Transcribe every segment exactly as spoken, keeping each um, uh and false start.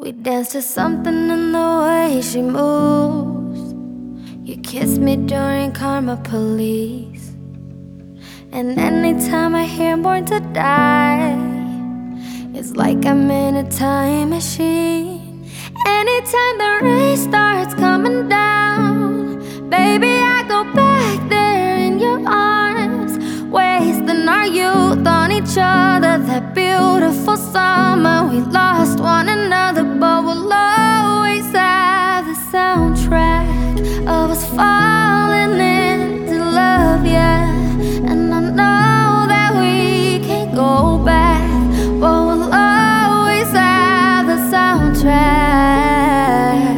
We dance to something in the way she moves. You kiss me during Karma Police. And anytime I hear Born to Die, it's like I'm in a time machine. Anytime the rain starts coming down, baby, I go back there in your arms, wasting our youth on each other. That beautiful summer, we lost one another, but we'll always have the soundtrack of us falling into love, yeah. And I know that we can't go back, but we'll always have the soundtrack.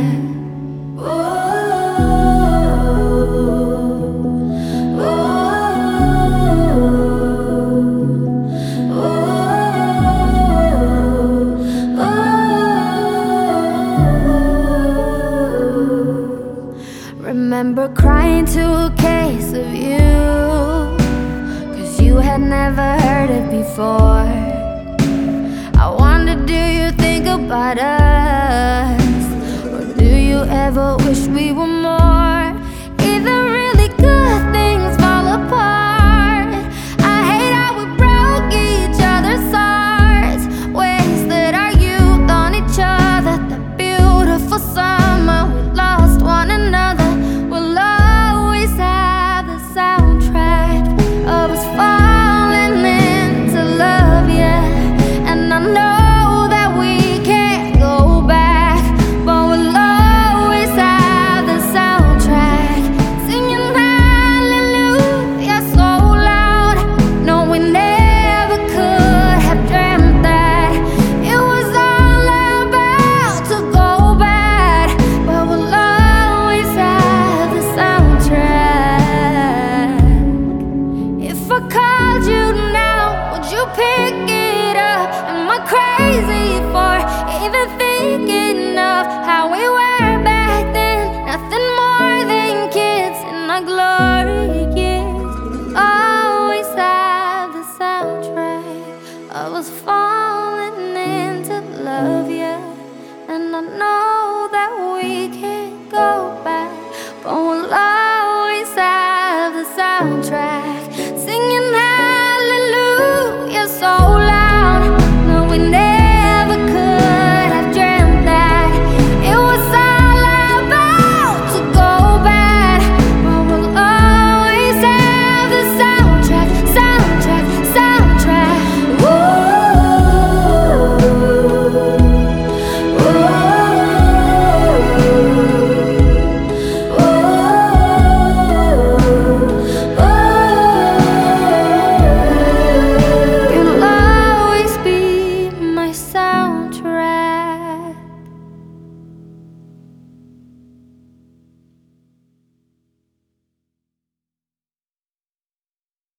Remember crying to a case of you, 'cause you had never heard it before. I wonder, do you think about us? Or do you ever wish we were more? Either really good things fall apart. I hate how we broke each other's hearts, wasted our youth on each other. That beautiful summer, we lost one another. We'll always have the soundtrack of us falling into love, yeah. And I know that we can't go back, but we'll always have the soundtrack. Singing hallelujah so loud. No, we never could have dreamt that it was all about to go bad, but we'll always have the soundtrack. If I called you now, would you pick it up? Am I crazy for even thinking of how we were back then? Nothing more than kids in our glory years. Always have the soundtrack of us falling into love, yeah. And I know that we can't go back, but we'll